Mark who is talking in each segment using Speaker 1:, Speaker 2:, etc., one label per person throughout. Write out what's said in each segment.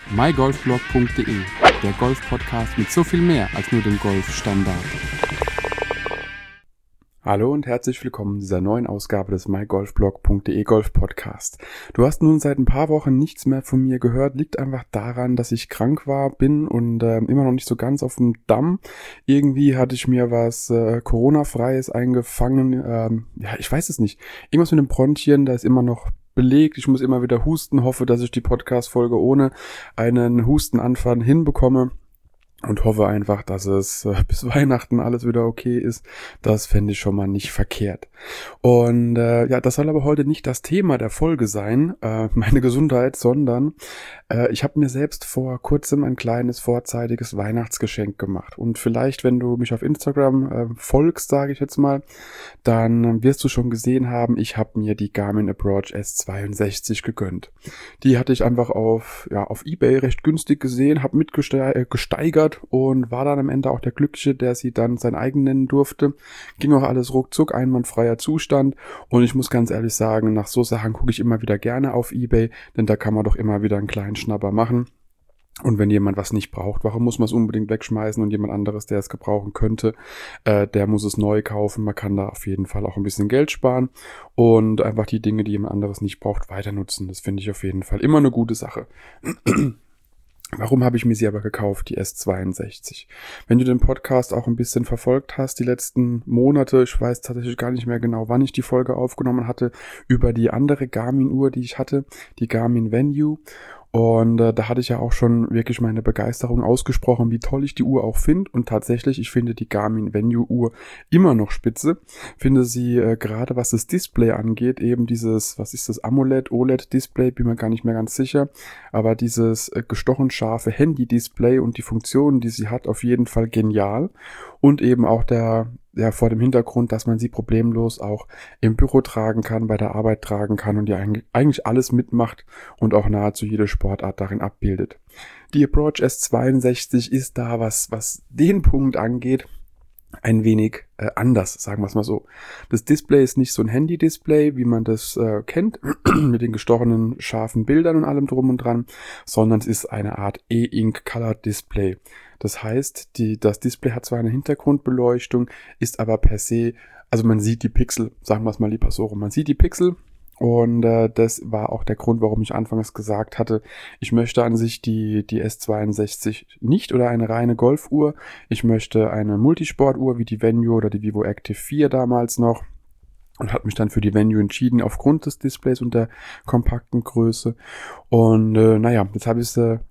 Speaker 1: mygolfblog.de, der Golf-Podcast mit so viel mehr als nur dem Golfstandard. Hallo und herzlich willkommen in dieser neuen Ausgabe des mygolfblog.de Golf-Podcast. Du hast nun seit ein paar Wochen nichts mehr von mir gehört, liegt einfach daran, dass ich krank bin und immer noch nicht so ganz auf dem Damm. Irgendwie hatte ich mir was Corona-freies eingefangen, ich weiß es nicht. Irgendwas mit dem Bronchien, da ist immer noch belegt, ich muss immer wieder husten, hoffe, dass ich die Podcast-Folge ohne einen Hustenanfall hinbekomme. Und hoffe einfach, dass es bis Weihnachten alles wieder okay ist. Das fände ich schon mal nicht verkehrt. Und das soll aber heute nicht das Thema der Folge sein, meine Gesundheit, sondern ich habe mir selbst vor kurzem ein kleines vorzeitiges Weihnachtsgeschenk gemacht. Und vielleicht, wenn du mich auf Instagram folgst, sage ich jetzt mal, dann wirst du schon gesehen haben, ich habe mir die Garmin Approach S62 gegönnt. Die hatte ich einfach auf eBay recht günstig gesehen, habe gesteigert und war dann am Ende auch der Glückliche, der sie dann sein eigen nennen durfte. Ging auch alles ruckzuck, einwandfreier Zustand, und ich muss ganz ehrlich sagen, nach so Sachen gucke ich immer wieder gerne auf eBay, denn da kann man doch immer wieder einen kleinen Schnapper machen. Und wenn jemand was nicht braucht, warum muss man es unbedingt wegschmeißen, und jemand anderes, der es gebrauchen könnte, der muss es neu kaufen. Man kann da auf jeden Fall auch ein bisschen Geld sparen und einfach die Dinge, die jemand anderes nicht braucht, weiter nutzen. Das finde ich auf jeden Fall immer eine gute Sache. Warum habe ich mir sie aber gekauft, die S62? Wenn du den Podcast auch ein bisschen verfolgt hast, die letzten Monate, ich weiß tatsächlich gar nicht mehr genau, wann ich die Folge aufgenommen hatte, über die andere Garmin-Uhr, die ich hatte, die Garmin Venue. Und da hatte ich ja auch schon wirklich meine Begeisterung ausgesprochen, wie toll ich die Uhr auch finde. Und tatsächlich, ich finde die Garmin Venue Uhr immer noch spitze. Finde sie gerade, was das Display angeht, eben dieses, was ist das, AMOLED, OLED-Display, bin mir gar nicht mehr ganz sicher. Aber dieses gestochen scharfe Handy-Display und die Funktionen, die sie hat, auf jeden Fall genial. Und eben auch vor dem Hintergrund, dass man sie problemlos auch im Büro tragen kann, bei der Arbeit tragen kann und die eigentlich alles mitmacht und auch nahezu jede Sportart darin abbildet. Die Approach S62 ist da, was den Punkt angeht, ein wenig anders, sagen wir es mal so. Das Display ist nicht so ein Handy-Display, wie man das kennt, mit den gestochenen, scharfen Bildern und allem drum und dran, sondern es ist eine Art E-Ink Color Display. Das heißt, das Display hat zwar eine Hintergrundbeleuchtung, ist aber per se, also man sieht die Pixel, sagen wir es mal lieber so rum, man sieht die Pixel. Und das war auch der Grund, warum ich anfangs gesagt hatte, ich möchte an sich die S62 nicht oder eine reine Golfuhr. Ich möchte eine Multisportuhr wie die Venue oder die Vivo Active 4 damals noch, und habe mich dann für die Venue entschieden aufgrund des Displays und der kompakten Größe. Und jetzt habe ich sie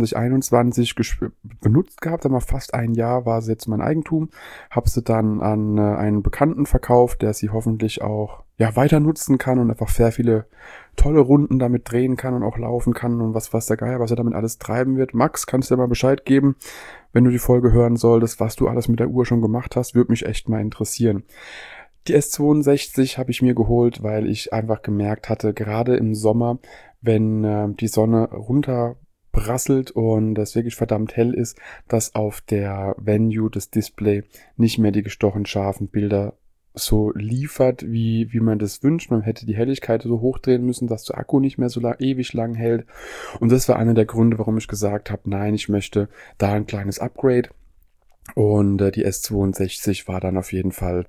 Speaker 1: 2021 benutzt gehabt, aber fast ein Jahr war sie jetzt mein Eigentum. Habe sie dann an einen Bekannten verkauft, der sie hoffentlich auch weiter nutzen kann und einfach sehr viele tolle Runden damit drehen kann und auch laufen kann und was der Geier, was er damit alles treiben wird. Max, kannst du dir mal Bescheid geben, wenn du die Folge hören solltest, was du alles mit der Uhr schon gemacht hast, würde mich echt mal interessieren. Die S62 habe ich mir geholt, weil ich einfach gemerkt hatte, gerade im Sommer, wenn die Sonne runterprasselt und es wirklich verdammt hell ist, dass auf der Venue das Display nicht mehr die gestochen scharfen Bilder so liefert, wie man das wünscht. Man hätte die Helligkeit so hochdrehen müssen, dass der Akku nicht mehr so ewig lang hält. Und das war einer der Gründe, warum ich gesagt habe, nein, ich möchte da ein kleines Upgrade. Und die S62 war dann auf jeden Fall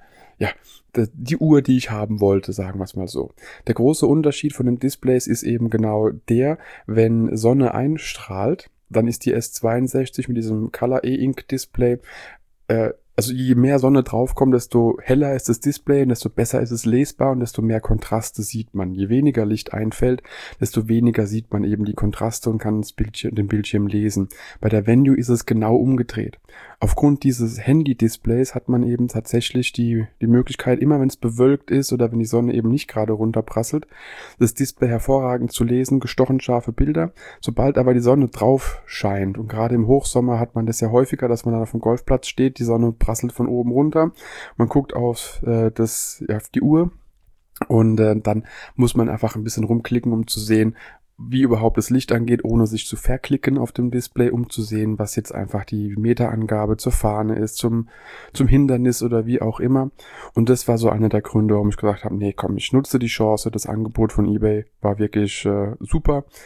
Speaker 1: die Uhr, die ich haben wollte, sagen wir es mal so. Der große Unterschied von den Displays ist eben genau der, wenn Sonne einstrahlt, dann ist die S62 mit diesem Color E-Ink Display, also je mehr Sonne draufkommt, desto heller ist das Display und desto besser ist es lesbar und desto mehr Kontraste sieht man. Je weniger Licht einfällt, desto weniger sieht man eben die Kontraste und kann den Bildschirm lesen. Bei der Venue ist es genau umgedreht. Aufgrund dieses Handy-Displays hat man eben tatsächlich die Möglichkeit, immer wenn es bewölkt ist oder wenn die Sonne eben nicht gerade runterprasselt, das Display hervorragend zu lesen, gestochen scharfe Bilder. Sobald aber die Sonne drauf scheint, und gerade im Hochsommer hat man das ja häufiger, dass man dann auf dem Golfplatz steht, die Sonne prasselt von oben runter, man guckt auf die Uhr und dann muss man einfach ein bisschen rumklicken, um zu sehen, wie überhaupt das Licht angeht, ohne sich zu verklicken auf dem Display, um zu sehen, was jetzt einfach die Meterangabe zur Fahne ist, zum Hindernis oder wie auch immer. Und das war so einer der Gründe, warum ich gesagt habe, nee, komm, ich nutze die Chance, das Angebot von eBay war wirklich super.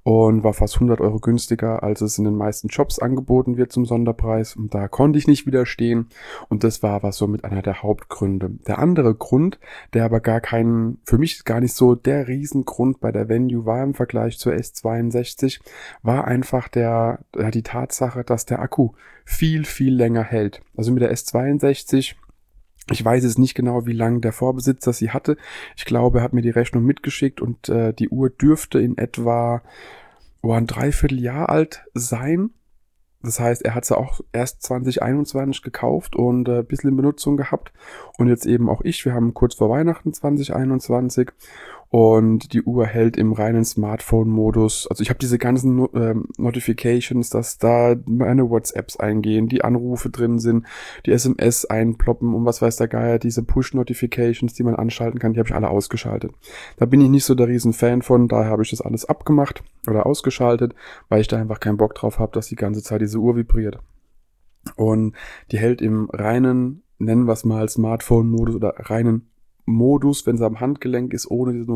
Speaker 1: und war fast 100 Euro günstiger, als es in den meisten Shops angeboten wird zum Sonderpreis. Und da konnte ich nicht widerstehen und das war aber somit einer der Hauptgründe. Der andere Grund, der aber für mich gar nicht so der Riesengrund bei der Venue war im Vergleich zur S62, war einfach die Tatsache, dass der Akku viel, viel länger hält. Also mit der S62, ich weiß jetzt nicht genau, wie lange der Vorbesitzer sie hatte. Ich glaube, er hat mir die Rechnung mitgeschickt und die Uhr dürfte in etwa ein Dreivierteljahr alt sein. Das heißt, er hat sie auch erst 2021 gekauft und ein bisschen in Benutzung gehabt. Und jetzt eben auch ich. Wir haben kurz vor Weihnachten 2021 und die Uhr hält im reinen Smartphone-Modus. Also ich habe diese ganzen Notifications, dass da meine WhatsApps eingehen, die Anrufe drin sind, die SMS einploppen und was weiß der Geier, diese Push-Notifications, die man anschalten kann, die habe ich alle ausgeschaltet. Da bin ich nicht so der Riesen-Fan von, daher habe ich das alles abgemacht oder ausgeschaltet, weil ich da einfach keinen Bock drauf habe, dass die ganze Zeit diese Uhr vibriert. Und die hält im reinen, nennen wir es mal Smartphone-Modus oder reinen Modus, wenn sie am Handgelenk ist, ohne diese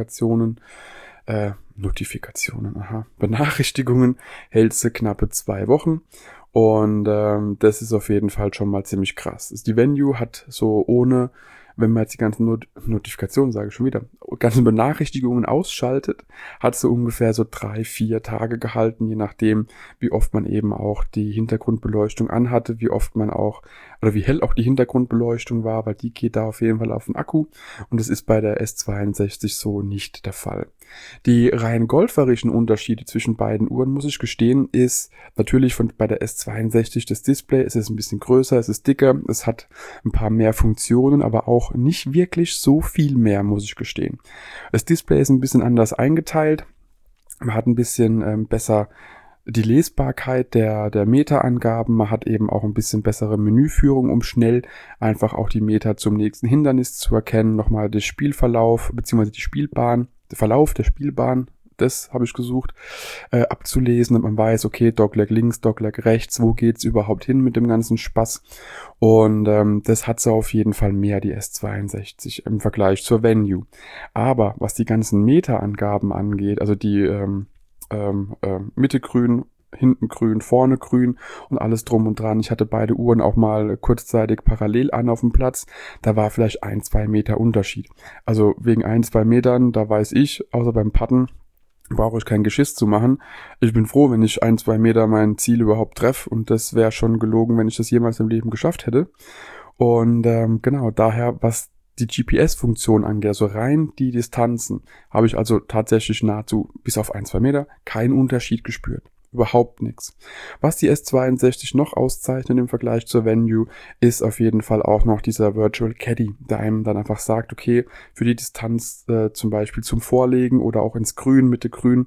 Speaker 1: Benachrichtigungen, hält sie knappe 2 Wochen. Und das ist auf jeden Fall schon mal ziemlich krass. Die Venue hat so ohne, wenn man jetzt die ganzen Notifikationen, sage ich schon wieder, ganzen Benachrichtigungen ausschaltet, hat sie ungefähr so 3-4 Tage gehalten, je nachdem, wie oft man eben auch die Hintergrundbeleuchtung anhatte, wie hell auch die Hintergrundbeleuchtung war, weil die geht da auf jeden Fall auf den Akku und das ist bei der S62 so nicht der Fall. Die rein golferischen Unterschiede zwischen beiden Uhren, muss ich gestehen, ist natürlich bei der S62 das Display, es ist ein bisschen größer, es ist dicker, es hat ein paar mehr Funktionen, aber auch nicht wirklich so viel mehr, muss ich gestehen. Das Display ist ein bisschen anders eingeteilt, man hat ein bisschen besser die Lesbarkeit der Meterangaben, man hat eben auch ein bisschen bessere Menüführung, um schnell einfach auch die Meter zum nächsten Hindernis zu erkennen, nochmal den Spielverlauf bzw. der Verlauf der Spielbahn, das habe ich gesucht, abzulesen, und man weiß, okay, Dogleg links, Dogleg rechts, wo geht's überhaupt hin mit dem ganzen Spaß, und das hat sie auf jeden Fall mehr, die S62 im Vergleich zur Venue. Aber was die ganzen Meterangaben angeht, also die Mitte grün, hinten grün, vorne grün und alles drum und dran. Ich hatte beide Uhren auch mal kurzzeitig parallel an auf dem Platz. Da war vielleicht 1-2 Meter Unterschied. Also wegen 1-2 Metern, da weiß ich, außer beim Putten, brauche ich kein Geschiss zu machen. Ich bin froh, wenn ich 1-2 Meter mein Ziel überhaupt treffe, und das wäre schon gelogen, wenn ich das jemals im Leben geschafft hätte. Und genau, daher, was die GPS-Funktion angeht, also rein die Distanzen, habe ich also tatsächlich nahezu bis auf 1-2 Meter keinen Unterschied gespürt. Überhaupt nichts. Was die S62 noch auszeichnet im Vergleich zur Venue, ist auf jeden Fall auch noch dieser Virtual Caddy, der einem dann einfach sagt, okay, für die Distanz zum Beispiel zum Vorlegen oder auch ins Grün, Mitte Grün,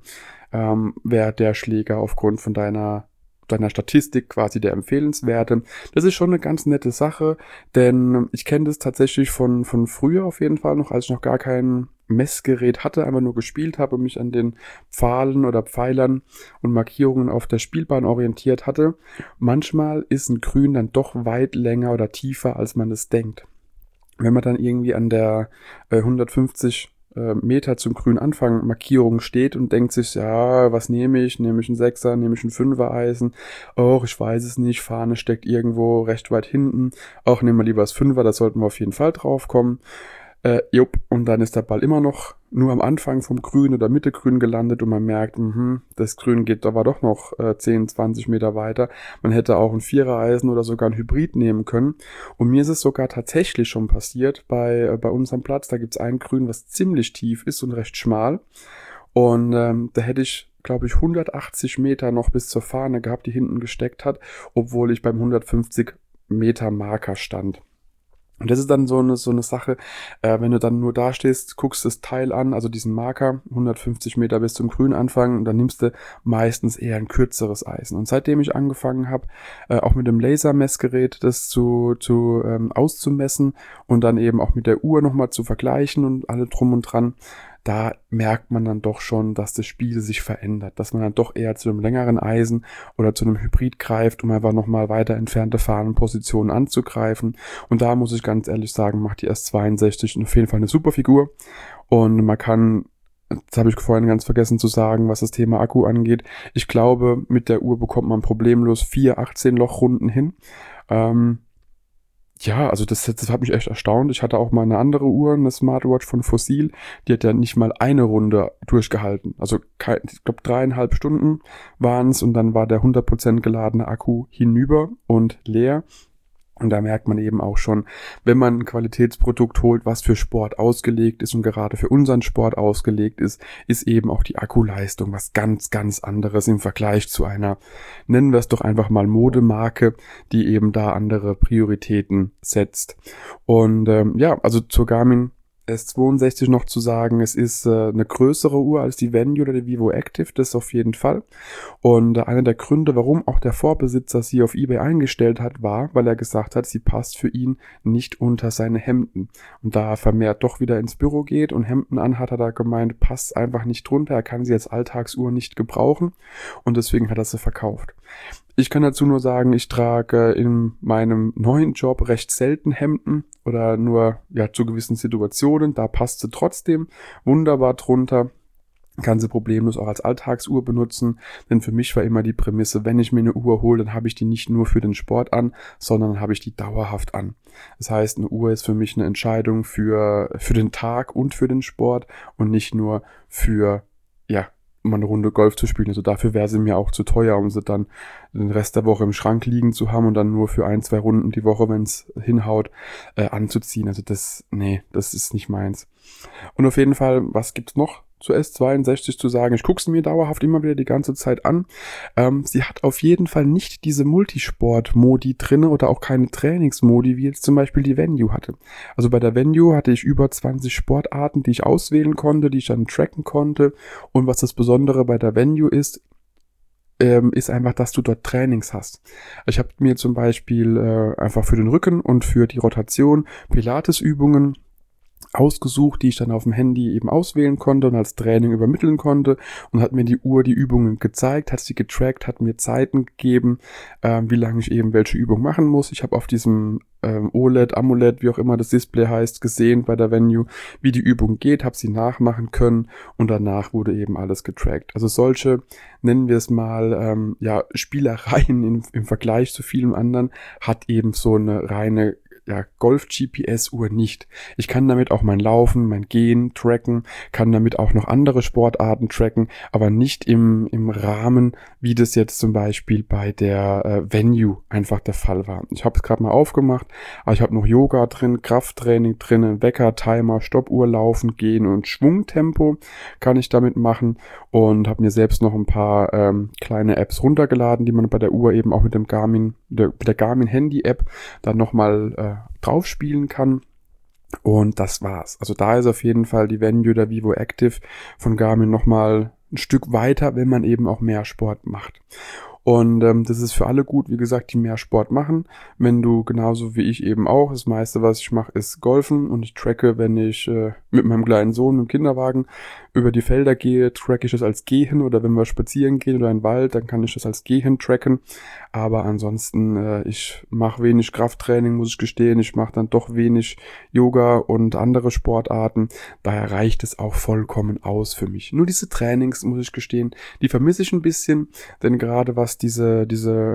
Speaker 1: wäre der Schläger aufgrund von deiner Statistik quasi der empfehlenswerte. Das ist schon eine ganz nette Sache, denn ich kenne das tatsächlich von früher auf jeden Fall noch, als ich noch gar kein Messgerät hatte, einfach nur gespielt habe und mich an den Pfahlen oder Pfeilern und Markierungen auf der Spielbahn orientiert hatte. Manchmal ist ein Grün dann doch weit länger oder tiefer, als man es denkt. Wenn man dann irgendwie an der 150 Meter zum grünen Anfang Markierung steht und denkt sich, ja, was nehme ich? Nehme ich einen 6er, nehme ich einen 5er Eisen? Och, ich weiß es nicht, Fahne steckt irgendwo recht weit hinten. Auch nehmen wir lieber das 5er, da sollten wir auf jeden Fall drauf kommen. Und dann ist der Ball immer noch nur am Anfang vom Grün oder Mitte Grün gelandet und man merkt, das Grün geht aber doch noch 10-20 Meter weiter. Man hätte auch ein 4er Eisen oder sogar ein Hybrid nehmen können. Und mir ist es sogar tatsächlich schon passiert bei uns am Platz. Da gibt's ein Grün, was ziemlich tief ist und recht schmal. Und da hätte ich, glaube ich, 180 Meter noch bis zur Fahne gehabt, die hinten gesteckt hat, obwohl ich beim 150 Meter Marker stand. Und das ist dann so eine Sache, wenn du dann nur da stehst, guckst das Teil an, also diesen Marker, 150 Meter bis zum Grün anfangen, und dann nimmst du meistens eher ein kürzeres Eisen. Und seitdem ich angefangen habe, auch mit dem Lasermessgerät das auszumessen und dann eben auch mit der Uhr nochmal zu vergleichen und alle drum und dran, da merkt man dann doch schon, dass das Spiel sich verändert, dass man dann doch eher zu einem längeren Eisen oder zu einem Hybrid greift, um einfach nochmal weiter entfernte Fahnenpositionen anzugreifen. Und da muss ich ganz ehrlich sagen, macht die S62 auf jeden Fall eine super Figur, und man kann das habe ich vorhin ganz vergessen zu sagen, was das Thema Akku angeht. Ich glaube, mit der Uhr bekommt man problemlos 4 18-Loch-Runden hin. Ja, also das hat mich echt erstaunt. Ich hatte auch mal eine andere Uhr, eine Smartwatch von Fossil, die hat ja nicht mal eine Runde durchgehalten. Also ich glaube 3,5 Stunden waren es und dann war der 100% geladene Akku hinüber und leer. Und da merkt man eben auch schon, wenn man ein Qualitätsprodukt holt, was für Sport ausgelegt ist und gerade für unseren Sport ausgelegt ist eben auch die Akkuleistung was ganz, ganz anderes im Vergleich zu einer, nennen wir es doch einfach mal Modemarke, die eben da andere Prioritäten setzt. Und ja, also zur Garmin S62 noch zu sagen, es ist eine größere Uhr als die Venue oder die Vivo Active, das auf jeden Fall. Und einer der Gründe, warum auch der Vorbesitzer sie auf eBay eingestellt hat, war, weil er gesagt hat, sie passt für ihn nicht unter seine Hemden. Und da er vermehrt doch wieder ins Büro geht und Hemden anhat, hat er gemeint, passt einfach nicht drunter, er kann sie als Alltagsuhr nicht gebrauchen und deswegen hat er sie verkauft. Ich kann dazu nur sagen, ich trage in meinem neuen Job recht selten Hemden oder nur zu gewissen Situationen. Da passt sie trotzdem wunderbar drunter. Kann sie problemlos auch als Alltagsuhr benutzen, denn für mich war immer die Prämisse, wenn ich mir eine Uhr hole, dann habe ich die nicht nur für den Sport an, sondern habe ich die dauerhaft an. Das heißt, eine Uhr ist für mich eine Entscheidung für den Tag und für den Sport und nicht nur für um eine Runde Golf zu spielen. Also dafür wäre sie mir auch zu teuer, um sie dann den Rest der Woche im Schrank liegen zu haben und dann nur für 1, 2 Runden die Woche, wenn es hinhaut, anzuziehen. Also das ist nicht meins. Und auf jeden Fall, was gibt's noch zur S62 zu sagen? Ich gucke sie mir dauerhaft immer wieder die ganze Zeit an. Sie hat auf jeden Fall nicht diese Multisport-Modi drinne oder auch keine Trainingsmodi, wie jetzt zum Beispiel die Venue hatte. Also bei der Venue hatte ich über 20 Sportarten, die ich auswählen konnte, die ich dann tracken konnte. Und was das Besondere bei der Venue ist einfach, dass du dort Trainings hast. Ich habe mir zum Beispiel einfach für den Rücken und für die Rotation Pilates-Übungen ausgesucht, die ich dann auf dem Handy eben auswählen konnte und als Training übermitteln konnte und hat mir die Uhr die Übungen gezeigt, hat sie getrackt, hat mir Zeiten gegeben, wie lange ich eben welche Übung machen muss. Ich habe auf diesem OLED, AMOLED, wie auch immer das Display heißt, gesehen bei der Venue, wie die Übung geht, habe sie nachmachen können und danach wurde eben alles getrackt. Also solche, nennen wir es mal, Spielereien im Vergleich zu vielen anderen, hat eben so eine reine Golf-GPS-Uhr nicht. Ich kann damit auch mein Laufen, mein Gehen tracken, kann damit auch noch andere Sportarten tracken, aber nicht im Rahmen, wie das jetzt zum Beispiel bei der Venue einfach der Fall war. Ich habe es gerade mal aufgemacht, aber ich habe noch Yoga drin, Krafttraining drin, Wecker, Timer, Stoppuhr, Laufen, Gehen und Schwungtempo kann ich damit machen und habe mir selbst noch ein paar kleine Apps runtergeladen, die man bei der Uhr eben auch mit dem Garmin, mit der Garmin Handy-App dann nochmal drauf spielen kann. Und das war's. Also da ist auf jeden Fall die Venue der Vivo Active von Garmin nochmal ein Stück weiter, wenn man eben auch mehr Sport macht. Und das ist für alle gut, wie gesagt, die mehr Sport machen. Wenn du genauso wie ich eben auch, das meiste, was ich mache, ist Golfen und ich tracke, wenn ich mit meinem kleinen Sohn im Kinderwagen über die Felder gehe, tracke ich das als Gehen oder wenn wir spazieren gehen oder in den Wald, dann kann ich das als Gehen tracken. Aber ansonsten, ich mache wenig Krafttraining, muss ich gestehen. Ich mache dann doch wenig Yoga und andere Sportarten. Daher reicht es auch vollkommen aus für mich. Nur diese Trainings, muss ich gestehen, die vermisse ich ein bisschen, denn gerade was diese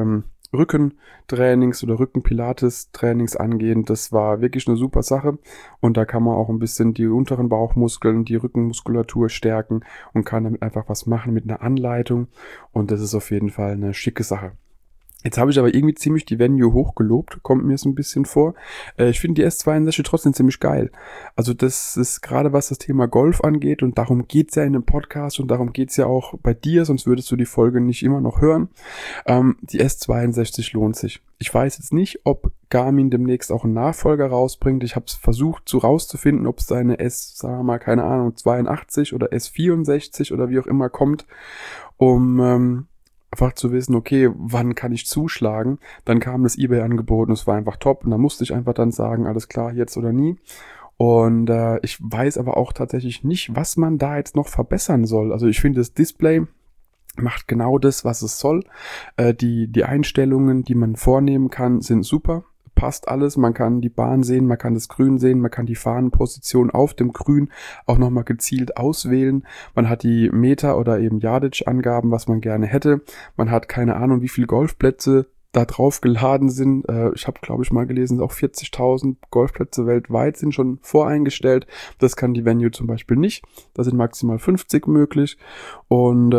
Speaker 1: Rückentrainings oder Rückenpilates-Trainings angehen, das war wirklich eine super Sache und da kann man auch ein bisschen die unteren Bauchmuskeln, die Rückenmuskulatur stärken und kann damit einfach was machen mit einer Anleitung und das ist auf jeden Fall eine schicke Sache. Jetzt habe ich aber irgendwie ziemlich die Venue hochgelobt, kommt mir so ein bisschen vor. Ich finde die S62 trotzdem ziemlich geil. Also das ist gerade was das Thema Golf angeht und darum geht's ja in dem Podcast und darum geht's ja auch bei dir, sonst würdest du die Folge nicht immer noch hören. Die S62 lohnt sich. Ich weiß jetzt nicht, ob Garmin demnächst auch einen Nachfolger rausbringt. Ich habe es versucht rauszufinden, ob es da eine sagen wir mal, keine Ahnung, 82 oder S64 oder wie auch immer kommt, um einfach zu wissen, okay, wann kann ich zuschlagen? Dann kam das eBay-Angebot und es war einfach top und da musste ich einfach dann sagen, alles klar, jetzt oder nie. Und ich weiß aber auch tatsächlich nicht, was man da jetzt noch verbessern soll. Also ich finde, das Display macht genau das, was es soll. Die Einstellungen, die man vornehmen kann, sind super. passt alles. Man kann die Bahn sehen, man kann das Grün sehen, man kann die Fahnenposition auf dem Grün auch nochmal gezielt auswählen. Man hat die Meter- oder eben Yardage-Angaben, was man gerne hätte. Man hat keine Ahnung, wie viele Golfplätze da drauf geladen sind. Ich habe, glaube ich, mal gelesen, auch 40.000 Golfplätze weltweit sind schon voreingestellt. Das kann die Venue zum Beispiel nicht. Da sind maximal 50 möglich. Und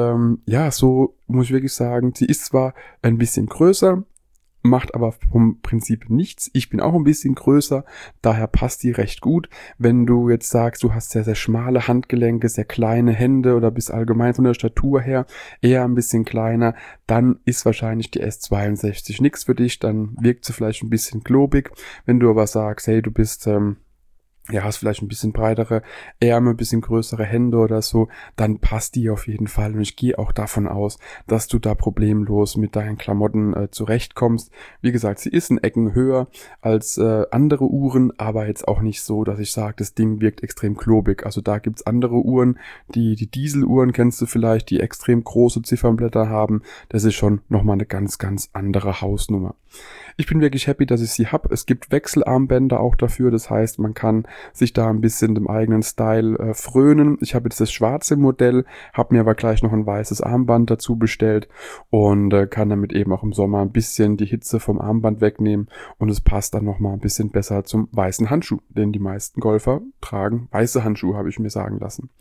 Speaker 1: so muss ich wirklich sagen, sie ist zwar ein bisschen größer, macht aber vom Prinzip nichts. Ich bin auch ein bisschen größer, daher passt die recht gut. Wenn du jetzt sagst, du hast sehr, sehr schmale Handgelenke, sehr kleine Hände oder bist allgemein von der Statur her eher ein bisschen kleiner, dann ist wahrscheinlich die S62 nichts für dich, dann wirkt sie vielleicht ein bisschen klobig. Wenn du aber sagst, hey, du bist hast vielleicht ein bisschen breitere Ärmel, ein bisschen größere Hände oder so, dann passt die auf jeden Fall. Und ich gehe auch davon aus, dass du da problemlos mit deinen Klamotten zurechtkommst. Wie gesagt, sie ist in Ecken höher als andere Uhren, aber jetzt auch nicht so, dass ich sage, das Ding wirkt extrem klobig. Also da gibt's andere Uhren, die Dieseluhren kennst du vielleicht, die extrem große Ziffernblätter haben. Das ist schon nochmal eine ganz, ganz andere Hausnummer. Ich bin wirklich happy, dass ich sie habe. Es gibt Wechselarmbänder auch dafür, das heißt, man kann sich da ein bisschen dem eigenen Style frönen. Ich habe jetzt das schwarze Modell, habe mir aber gleich noch ein weißes Armband dazu bestellt und kann damit eben auch im Sommer ein bisschen die Hitze vom Armband wegnehmen und es passt dann nochmal ein bisschen besser zum weißen Handschuh, den die meisten Golfer tragen. Weiße Handschuhe, habe ich mir sagen lassen.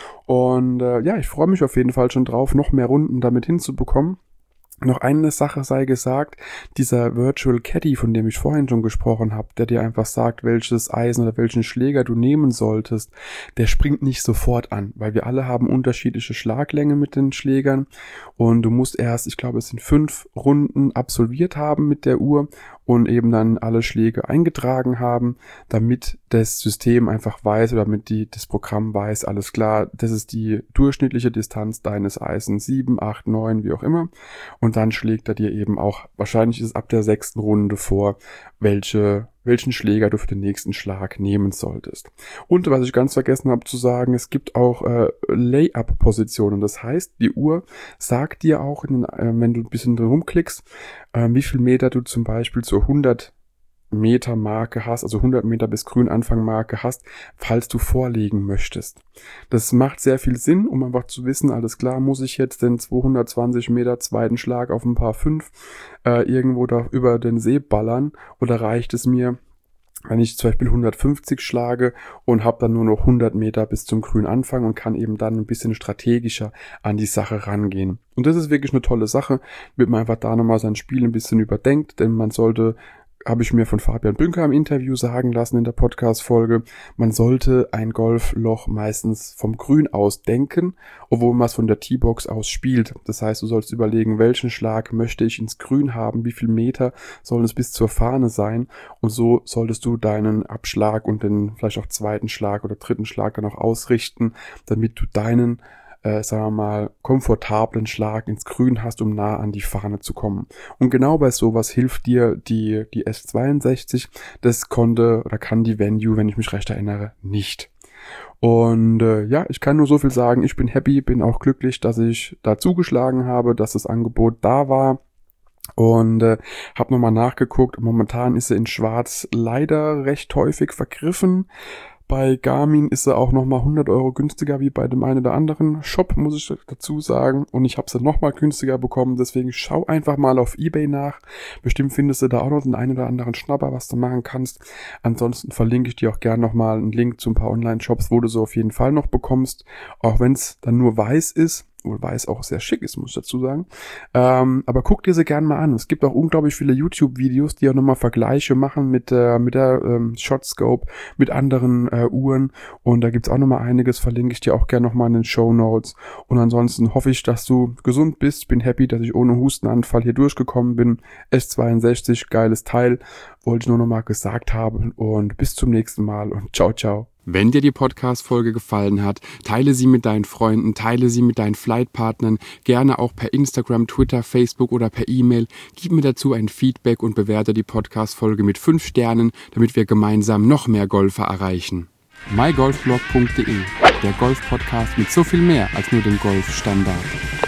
Speaker 1: Und ich freue mich auf jeden Fall schon drauf, noch mehr Runden damit hinzubekommen. Noch eine Sache sei gesagt, dieser Virtual Caddy, von dem ich vorhin schon gesprochen habe, der dir einfach sagt, welches Eisen oder welchen Schläger du nehmen solltest, der springt nicht sofort an, weil wir alle haben unterschiedliche Schlaglänge mit den Schlägern und du musst erst, ich glaube, es sind 5 Runden absolviert haben mit der Uhr und eben dann alle Schläge eingetragen haben, damit das System einfach weiß oder damit das Programm weiß, alles klar, das ist die durchschnittliche Distanz deines Eisens, 7, 8, 9, wie auch immer. Und dann schlägt er dir eben auch, wahrscheinlich ist es ab der 6. Runde vor, welchen Schläger du für den nächsten Schlag nehmen solltest. Und was ich ganz vergessen habe zu sagen, es gibt auch Layup-Positionen. Das heißt, die Uhr sagt dir auch, wenn du ein bisschen drin rumklickst, wie viel Meter du zum Beispiel zur 100 Meter Marke hast, also 100 Meter bis Grünanfang-Marke hast, falls du vorlegen möchtest. Das macht sehr viel Sinn, um einfach zu wissen, alles klar, muss ich jetzt den 220 Meter zweiten Schlag auf ein Paar 5 irgendwo da über den See ballern oder reicht es mir, wenn ich zum Beispiel 150 schlage und habe dann nur noch 100 Meter bis zum Grünanfang und kann eben dann ein bisschen strategischer an die Sache rangehen. Und das ist wirklich eine tolle Sache, damit man einfach da nochmal sein Spiel ein bisschen überdenkt, denn man sollte, habe ich mir von Fabian Bünker im Interview sagen lassen in der Podcast-Folge, man sollte ein Golfloch meistens vom Grün aus denken, obwohl man es von der Teebox aus spielt. Das heißt, du sollst überlegen, welchen Schlag möchte ich ins Grün haben, wie viel Meter sollen es bis zur Fahne sein und so solltest du deinen Abschlag und den vielleicht auch zweiten Schlag oder dritten Schlag dann auch ausrichten, damit du deinen komfortablen Schlag ins Grün hast, um nah an die Fahne zu kommen. Und genau bei sowas hilft dir die S62. Das konnte oder kann die Venue, wenn ich mich recht erinnere, nicht. Und ich kann nur so viel sagen, ich bin happy, bin auch glücklich, dass ich da zugeschlagen habe, dass das Angebot da war. Und habe nochmal nachgeguckt, momentan ist sie in Schwarz leider recht häufig vergriffen. Bei Garmin ist sie auch nochmal 100 € günstiger wie bei dem einen oder anderen Shop, muss ich dazu sagen. Und ich habe sie nochmal günstiger bekommen, deswegen schau einfach mal auf eBay nach. Bestimmt findest du da auch noch den einen oder anderen Schnapper, was du machen kannst. Ansonsten verlinke ich dir auch gerne nochmal einen Link zu ein paar Online-Shops, wo du sie auf jeden Fall noch bekommst. Auch wenn es dann nur weiß ist. Wohl weiß auch sehr schick ist, muss ich dazu sagen. Aber guck dir sie gerne mal an. Es gibt auch unglaublich viele YouTube-Videos, die auch nochmal Vergleiche machen mit der Shotscope, mit anderen Uhren. Und da gibt's auch nochmal einiges, verlinke ich dir auch gerne nochmal in den Shownotes. Und ansonsten hoffe ich, dass du gesund bist. Bin happy, dass ich ohne Hustenanfall hier durchgekommen bin. S62, geiles Teil. Wollte ich nur nochmal gesagt haben. Und bis zum nächsten Mal und ciao, ciao. Wenn dir die Podcast-Folge gefallen hat, teile sie mit deinen Freunden, teile sie mit deinen Flightpartnern, gerne auch per Instagram, Twitter, Facebook oder per E-Mail. Gib mir dazu ein Feedback und bewerte die Podcast-Folge mit 5 Sternen, damit wir gemeinsam noch mehr Golfer erreichen. mygolfblog.de, der Golf-Podcast mit so viel mehr als nur dem Golfstandard.